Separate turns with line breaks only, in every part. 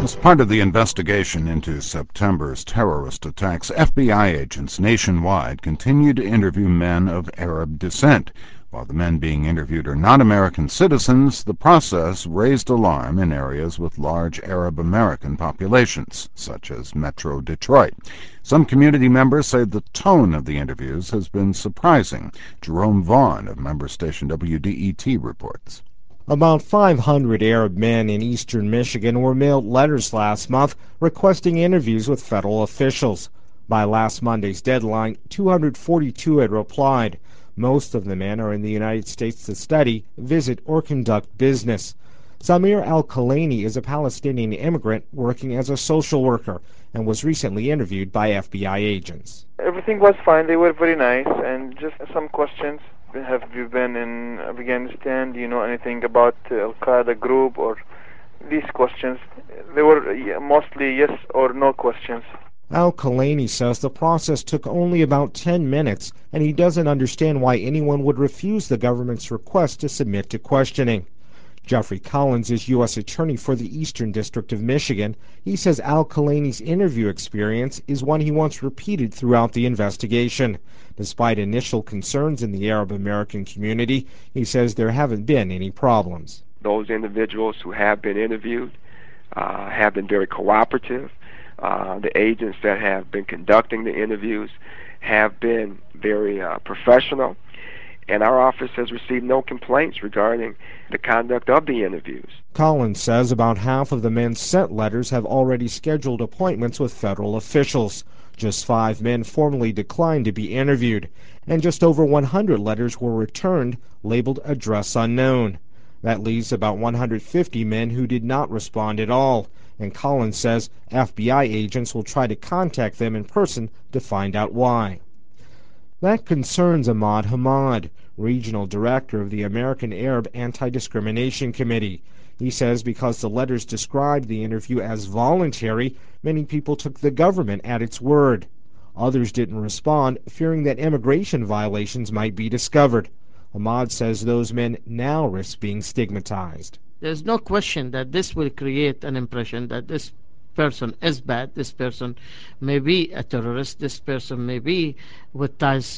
As part of the investigation into September's terrorist attacks, FBI agents nationwide continue to interview men of Arab descent. While the men being interviewed are not American citizens, the process raised alarm in areas with large Arab American populations, such as Metro Detroit. Some community members say the tone of the interviews has been surprising. Jerome Vaughn of member station WDET reports.
About 500 Arab men in eastern Michigan were mailed letters last month requesting interviews with federal officials. By last Monday's deadline, 242 had replied. Most of the men are in the United States to study, visit, or conduct business. Samir Al-Khalani is a Palestinian immigrant working as a social worker and was recently interviewed by FBI agents.
Everything was fine. They were very nice, and just some questions. Have you been in Afghanistan? Do you know anything about Al-Qaeda group? Or these questions. They were mostly yes or no questions.
Al-Khalani says the process took only about 10 minutes, and he doesn't understand why anyone would refuse the government's request to submit to questioning. Jeffrey Collins is U.S. Attorney for the Eastern District of Michigan. He says Al-Khalani's interview experience is one he wants repeated throughout the investigation. Despite initial concerns in the Arab American community, he says there haven't been any problems.
Those individuals who have been interviewed have been very cooperative. The agents that have been conducting the interviews have been very professional, and our office has received no complaints regarding the conduct of the interviews.
Collins says about half of the men sent letters have already scheduled appointments with federal officials. Just 5 men formally declined to be interviewed, and just over 100 letters were returned labeled address unknown. That leaves about 150 men who did not respond at all, and Collins says FBI agents will try to contact them in person to find out why. That concerns Ahmad Hamad, regional director of the American Arab Anti-Discrimination Committee. He says because the letters described the interview as voluntary, many people took the government at its word. Others didn't respond, fearing that immigration violations might be discovered. Ahmad says those men now risk being stigmatized.
There's no question that this will create an impression that this person is bad, this person may be a terrorist, this person may be with ties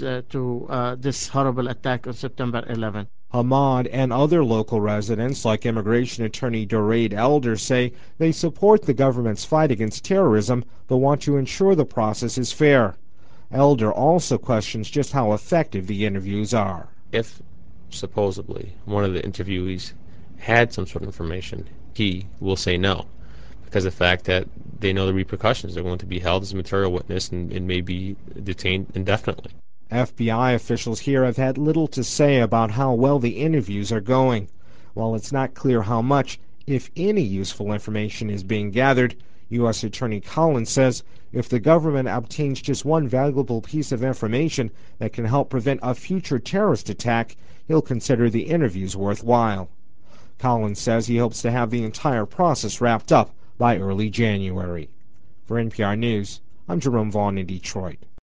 to this horrible attack on September 11th.
Hamad and other local residents, like immigration attorney Doraid Elder, say they support the government's fight against terrorism, but want to ensure the process is fair. Elder also questions just how effective the interviews are.
If supposedly one of the interviewees had some sort of information, he will say no, because of the fact that they know the repercussions. They're going to be held as a material witness and may be detained indefinitely.
FBI officials here have had little to say about how well the interviews are going. While it's not clear how much, if any, useful information is being gathered, U.S. Attorney Collins says if the government obtains just one valuable piece of information that can help prevent a future terrorist attack, he'll consider the interviews worthwhile. Collins says he hopes to have the entire process wrapped up by early January. For NPR News, I'm Jerome Vaughn in Detroit.